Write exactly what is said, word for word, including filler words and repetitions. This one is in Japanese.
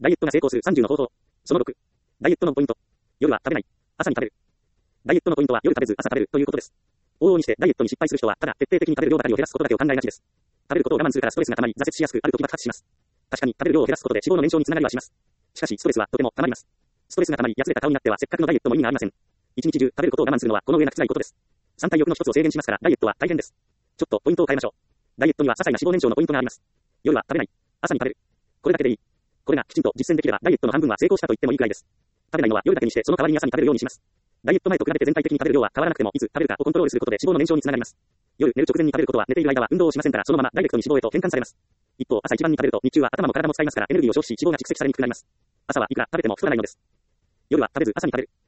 ダイエットが成功するさんじゅうの方法。そのろく。ダイエットのポイント。夜は食べない。朝に食べる。ダイエットのポイントは夜食べず朝食べるということです。往々にしてダイエットに失敗する人は、ただ徹底的に食べる量ばかりを減らすことだけを考えがちです。食べることを我慢するからストレスが溜まり、挫折しやすく、ある時爆発します。確かに食べる量を減らすことで脂肪の燃焼につながりはします。しかし、ストレスはとても溜まります。ストレスが溜まり、やつれた顔になってはせっかくのダイエットも意味がありません。一日中食べることを我慢するのはこの上なく辛いことです。三体欲の一つを制限しますから、ダイエットは大変です。ちょっとポイントを変えましょう。ダイエットには些細な脂肪燃焼のポイントがあります。夜は食べない。朝に食べる。これだけでいい。これがきちんと実践できれば、ダイエットの半分は成功したと言ってもいいくらいです。食べないのは夜だけにして、その代わりに朝に食べるようにします。ダイエット前と比べて全体的に食べる量は変わらなくても、いつ食べるかをコントロールすることで脂肪の燃焼につながります。夜寝る直前に食べることは寝ている間は運動をしませんから、そのままダイレクトに脂肪へと変換されます。一方、朝一番に食べると、日中は頭も体も使いますから、エネルギーを消費し、脂肪が蓄積されにくくなります。朝はいくら食べても太らないのです。夜は食べず朝に食べる。